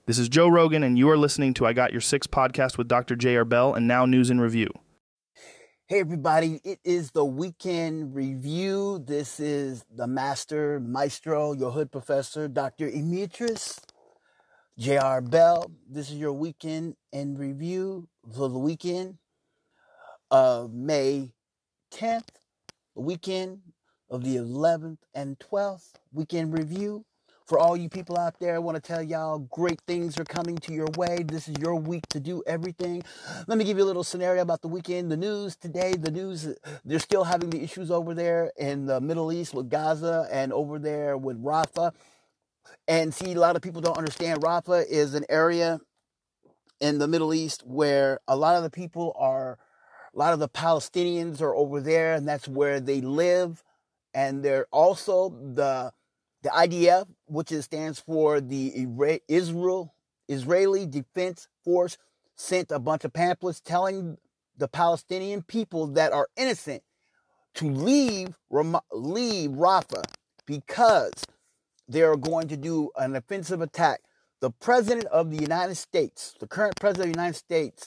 This is Joe Rogan, and you are listening to I Got Your Six podcast with Dr. J.R. Bell, and now News in Review. Hey, everybody. It is the weekend review. This is the maestro, your hood professor, Dr. Emetris J.R. Bell. This is your weekend in review for the weekend of May 10th, the weekend of the 11th and 12th weekend review. For all you people out there, I want to tell y'all great things are coming to your way. This is your week to do everything. Let me give you a little scenario about the weekend. The news today, they're still having the issues over there in the Middle East with Gaza and over there with Rafah. And see, a lot of people don't understand Rafah is an area in the Middle East where a lot of the Palestinians are over there, and that's where they live. And they're also the IDF, which stands for the Israeli Defense Force, sent a bunch of pamphlets telling the Palestinian people that are innocent to leave Rafah because they're going to do an offensive attack. The President of the United States, the current President of the United States,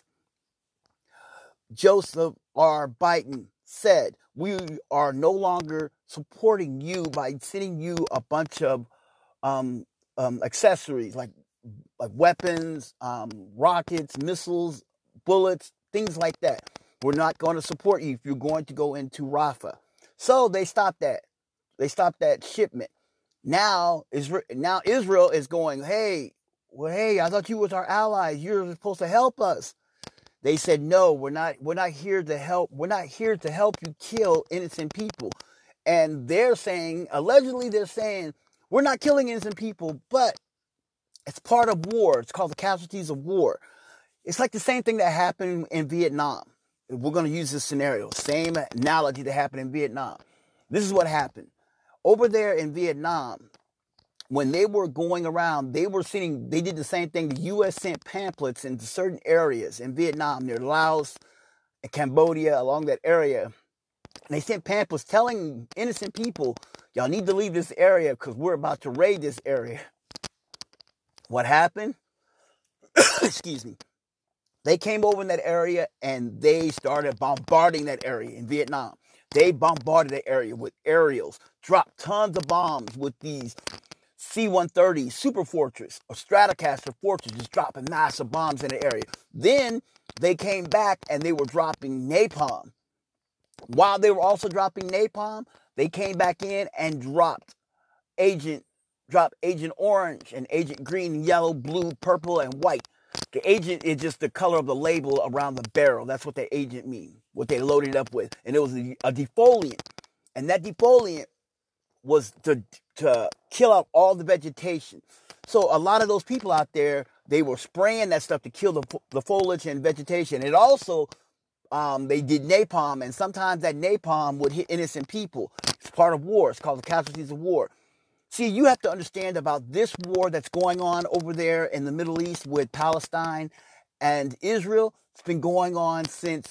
Joseph R. Biden, said, we are no longer supporting you by sending you a bunch of accessories like weapons, rockets, missiles, bullets, things like that. We're not going to support you if you're going to go into Rafah. So they stopped that. They stopped that shipment. Now Israel is going, hey, I thought you was our allies. You're supposed to help us. They said, no, we're not here to help. We're not here to help you kill innocent people. And allegedly they're saying, we're not killing innocent people, but it's part of war. It's called the casualties of war. It's like the same thing that happened in Vietnam. We're going to use this scenario, same analogy that happened in Vietnam. This is what happened. Over there in Vietnam, when they were going around, they did the same thing. The U.S. sent pamphlets into certain areas in Vietnam, near Laos and Cambodia, along that area. And they sent pamphlets telling innocent people, y'all need to leave this area because we're about to raid this area. What happened? Excuse me. They came over in that area and they started bombarding that area in Vietnam. They bombarded the area with aerials, dropped tons of bombs with these C-130 Super Fortress or Stratocaster Fortress, just dropping massive bombs in the area. Then they came back and they were dropping napalm. While they were also dropping napalm, they came back in and dropped Agent Orange and Agent Green, yellow, blue, purple, and white. The agent is just the color of the label around the barrel. That's what the agent means, what they loaded it up with. And it was a defoliant. And that defoliant was to kill out all the vegetation. So a lot of those people out there, they were spraying that stuff to kill the foliage and vegetation. It also, they did napalm, and sometimes that napalm would hit innocent people. It's part of war. It's called the casualties of war. See, you have to understand about this war that's going on over there in the Middle East with Palestine and Israel. It's been going on since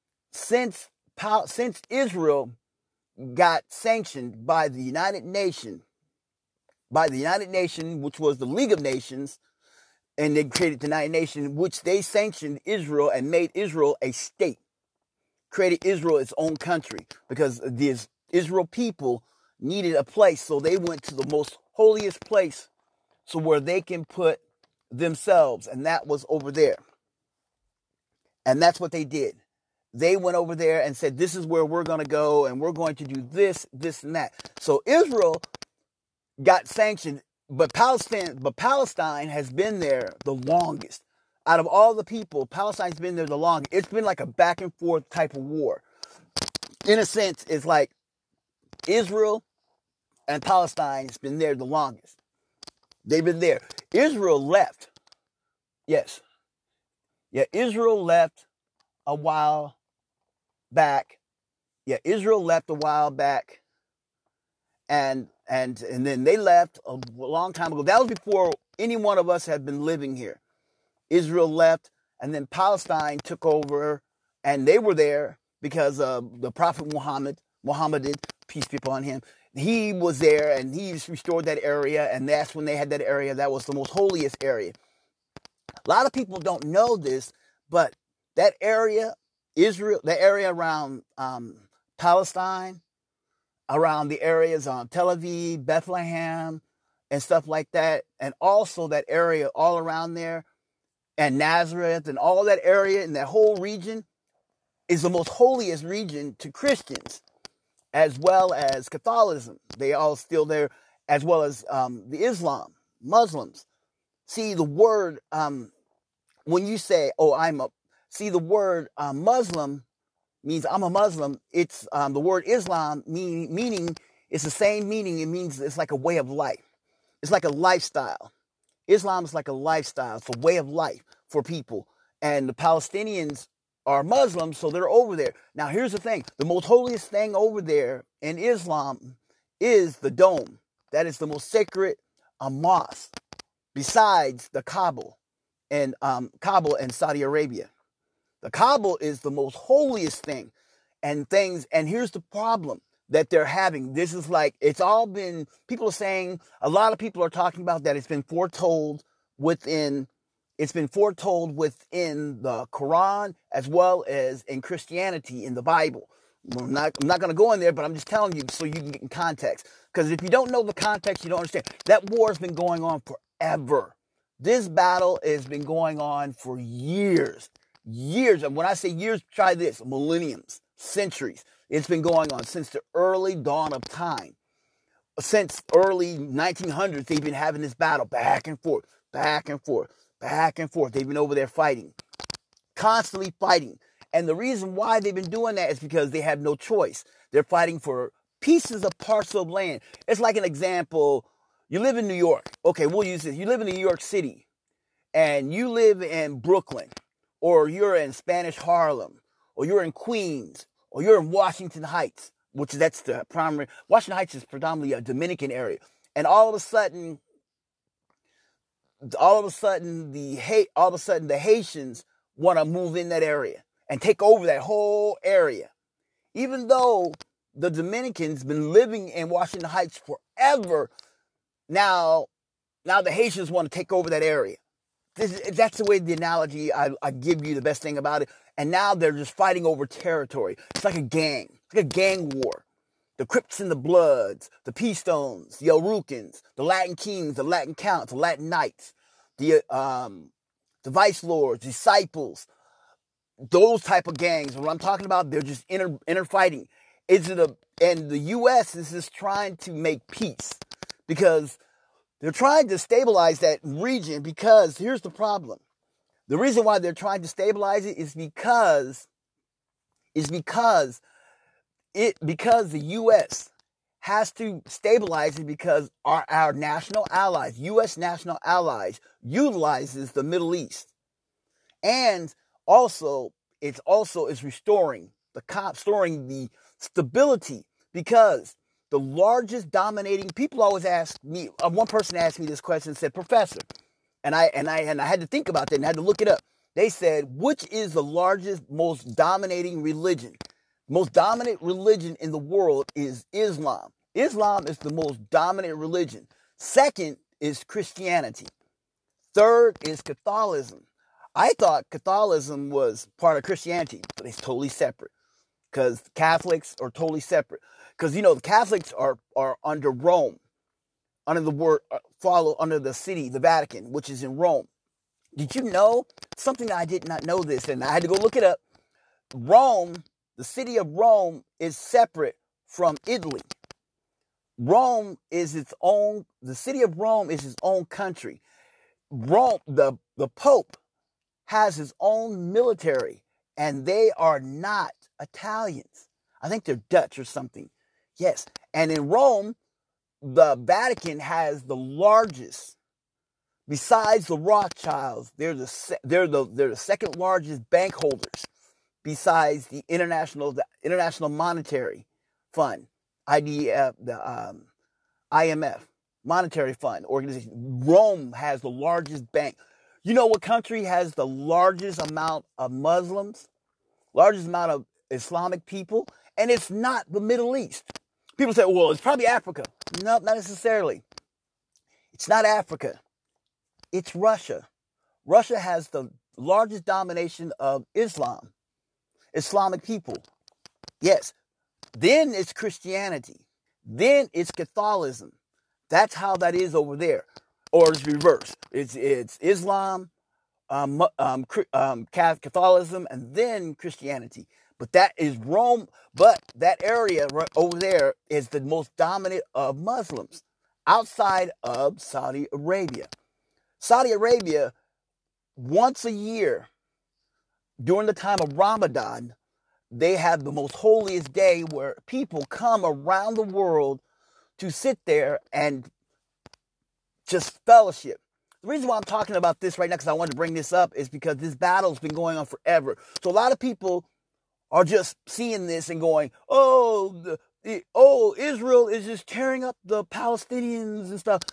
Israel got sanctioned by the United Nations, which was the League of Nations, and they created the United Nations, which they sanctioned Israel and made Israel a state, created Israel its own country, because the Israel people needed a place, so they went to the most holiest place, so where they can put themselves, and that was over there. And that's what they did. They went over there and said, this is where we're going to go, and we're going to do this, this, and that. So Israel got sanctioned, but Palestine has been there the longest. Out of all the people, Palestine's been there the longest. It's been like a back and forth type of war. In a sense, it's like Israel and Palestine has been there the longest. They've been there. Israel left. Yes. Yeah, Israel left a while back. Yeah, Israel left a while back. And then they left a long time ago. That was before any one of us had been living here. Israel left, and then Palestine took over, and they were there because of the Prophet Muhammad, peace be upon him. He was there, and he restored that area, and that's when they had that area. That was the most holiest area. A lot of people don't know this, but that area, Israel, the area around Palestine, around the areas on Tel Aviv, Bethlehem, and stuff like that, and also that area all around there, and Nazareth, and all that area and that whole region is the most holiest region to Christians, as well as Catholicism. They all still there, as well as the Islam, Muslims. See, the word, when you say, the word Muslim means I'm a Muslim. It's the word Islam meaning it's the same meaning. It means it's like a way of life. It's like a lifestyle. Islam is like a lifestyle. It's a way of life for people. And the Palestinians are Muslims, so they're over there. Now, here's the thing. The most holiest thing over there in Islam is the dome. That is the most sacred mosque besides the Kaaba and Saudi Arabia. The Kaaba is the most holiest thing and here's the problem that they're having. This is like, people are saying, a lot of people are talking about that it's been foretold within the Quran as well as in Christianity in the Bible. I'm not going to go in there, but I'm just telling you so you can get in context. Because if you don't know the context, you don't understand. That war has been going on forever. This battle has been going on for years. Years. And when I say years, try this. Millenniums. Centuries. It's been going on since the early dawn of time. Since early 1900s, they've been having this battle back and forth, back and forth, back and forth. They've been over there fighting. Constantly fighting. And the reason why they've been doing that is because they have no choice. They're fighting for pieces of parcel of land. It's like an example. You live in New York. Okay, we'll use this. You live in New York City. And you live in Brooklyn. Or you're in Spanish Harlem. Or you're in Queens. Or you're in Washington Heights. That's the primary. Washington Heights is predominantly a Dominican area. And all of a sudden the Haitians want to move in that area and take over that whole area. Even though the Dominicans been living in Washington Heights forever, now the Haitians want to take over that area. That's the way the analogy I give you, the best thing about it. And now they're just fighting over territory. It's like a gang. It's like a gang war. The Crips and the Bloods, the P-Stones, the Araucans, the Latin Kings, the Latin Counts, the Latin Knights, the Vice Lords, Disciples, those type of gangs. What I'm talking about, they're just inner fighting. And the U.S. is just trying to make peace because they're trying to stabilize that region because here's the problem. The reason why they're trying to stabilize it is because the U.S. has to stabilize it because our national allies, U.S. national allies, utilizes the Middle East. And also, it's restoring the stability because the largest dominating, people always ask me, one person asked me this question and said, Professor, and I had to think about that and I had to look it up. They said, which is the largest, most dominating religion? Most dominant religion in the world is Islam. Islam is the most dominant religion. Second is Christianity. Third is Catholicism. I thought Catholicism was part of Christianity, but it's totally separate. Because Catholics are totally separate. Because, the Catholics are under Rome. Under the city, the Vatican, which is in Rome. Did you know? Something I did not know this, and I had to go look it up. Rome, the city of Rome, is separate from Italy. The city of Rome is its own country. Rome, the Pope, has his own military, and they are not Italians. I think they're Dutch or something. Yes. And in Rome, the Vatican has the largest, besides the Rothschilds, they're the second largest bank holders, besides the International Monetary Fund, the IMF, Monetary Fund Organization. Rome has the largest bank. You know what country has the largest amount of Muslims, largest amount of Islamic people? And it's not the Middle East. People say, well, it's probably Africa. No, not necessarily. It's not Africa. It's Russia. Russia has the largest domination of Islamic people. Yes. Then it's Christianity. Then it's Catholicism. That's how that is over there. Or it's reversed. It's Islam, Catholicism, and then Christianity. But that is Rome. But that area right over there is the most dominant of Muslims outside of Saudi Arabia. Saudi Arabia, once a year, during the time of Ramadan, they have the most holiest day where people come around the world to sit there and just fellowship. The reason why I'm talking about this right now, because I wanted to bring this up, is because this battle's been going on forever. So a lot of people are just seeing this and going, oh, Israel is just tearing up the Palestinians and stuff.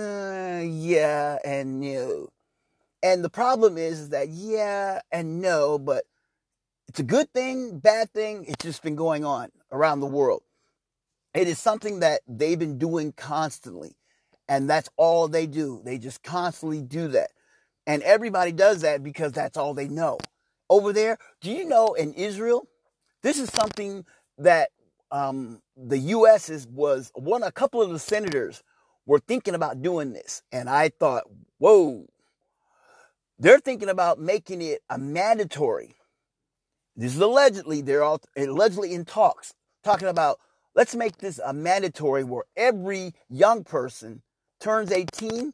Yeah and no. And the problem is that yeah and no, but it's a good thing, bad thing. It's just been going on around the world. It is something that they've been doing constantly. And that's all they do. They just constantly do that. And everybody does that because that's all they know. Over there, do you know in Israel, this is something that the U.S. a couple of the senators were thinking about doing this. And I thought, whoa, they're thinking about making it a mandatory. This is allegedly, they're all allegedly in talks, talking about, let's make this a mandatory where every young person turns 18,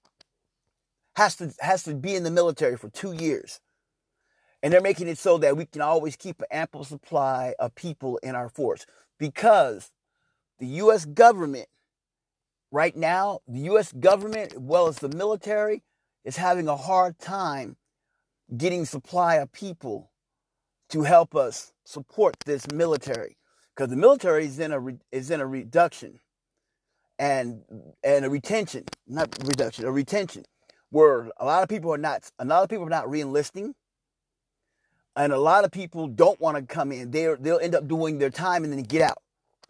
has to be in the military for 2 years. And they're making it so that we can always keep an ample supply of people in our force. Because the U.S. government, right now, the U.S. government, as well as the military, is having a hard time getting supply of people to help us support this military. Because the military is in a reduction and a retention, not reduction, a retention, where a lot of people are not re-enlisting, and a lot of people don't want to come in. They'll end up doing their time and then get out.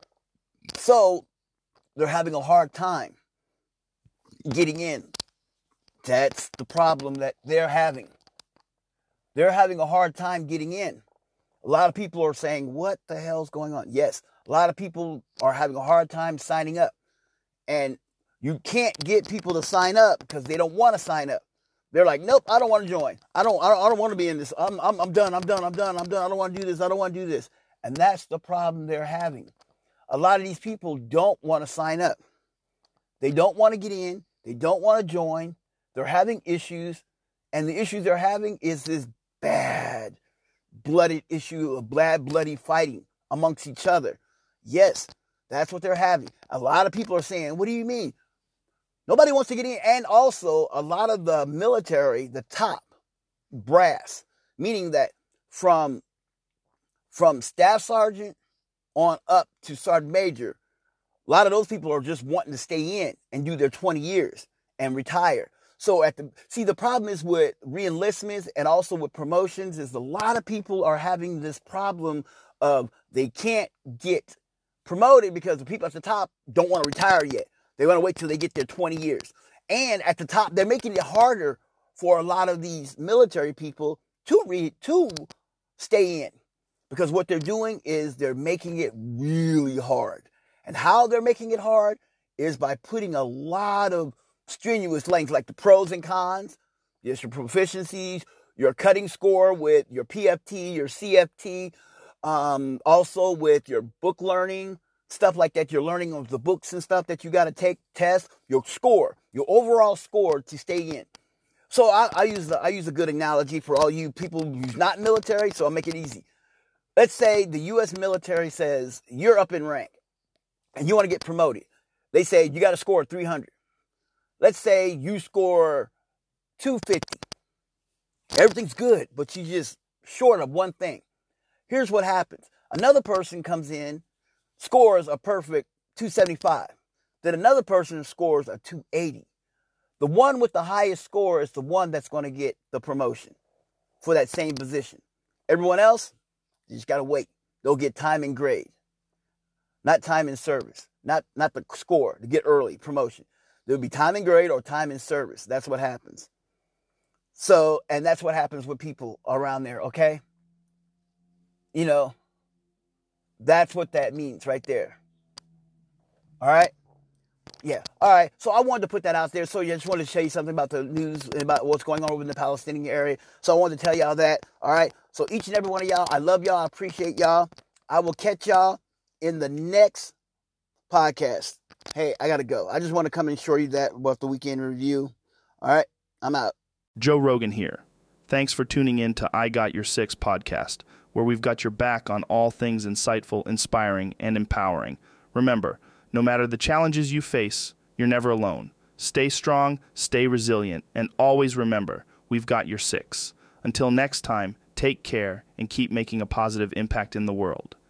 So they're having a hard time getting in. That's the problem that they're having. They're having a hard time getting in. A lot of people are saying, what the hell's going on? Yes, a lot of people are having a hard time signing up. And you can't get people to sign up because they don't want to sign up. They're like, nope, I don't want to join. I don't want to be in this. I'm done. I don't want to do this. I don't want to do this. And that's the problem they're having. A lot of these people don't want to sign up. They don't want to get in. They don't want to join. They're having issues. And the issues they're having is this bad, bloody issue of bloody fighting amongst each other. Yes, that's what they're having. A lot of people are saying, what do you mean? Nobody wants to get in. And also, a lot of the military, the top brass, meaning that from staff sergeant on up to sergeant major, a lot of those people are just wanting to stay in and do their 20 years and retire. So the problem is with re-enlistments and also with promotions is a lot of people are having this problem of they can't get promoted because the people at the top don't want to retire yet. They want to wait till they get their 20 years. And at the top, they're making it harder for a lot of these military people to stay in. Because what they're doing is they're making it really hard. And how they're making it hard is by putting a lot of strenuous things like the pros and cons, yes, your proficiencies, your cutting score with your PFT, your CFT, also with your book learning, stuff like that. You're learning of the books and stuff that you got to take tests, your score, your overall score to stay in. So I use a good analogy for all you people who's not military, so I'll make it easy. Let's say the U.S. military says you're up in rank and you want to get promoted. They say you got to score 300. Let's say you score 250. Everything's good, but you're just short of one thing. Here's what happens. Another person comes in, scores a perfect 275. Then another person scores a 280. The one with the highest score is the one that's going to get the promotion for that same position. Everyone else, you just got to wait. They'll get time and grade, not time and service, not the score to get early promotion. There'll be time and grade or time and service. That's what happens. So, and that's what happens with people around there, okay? You know, that's what that means right there. All right? Yeah. All right. So I wanted to put that out there. So I just wanted to tell you something about the news and about what's going on over in the Palestinian area. So I wanted to tell y'all that. All right. So each and every one of y'all, I love y'all. I appreciate y'all. I will catch y'all in the next podcast. Hey, I got to go. I just want to come and show you that about the weekend review. All right. I'm out. Joe Rogan here. Thanks for tuning in to I Got Your Six podcast, where we've got your back on all things insightful, inspiring, and empowering. Remember, no matter the challenges you face, you're never alone. Stay strong, stay resilient, and always remember, we've got your six. Until next time, take care and keep making a positive impact in the world.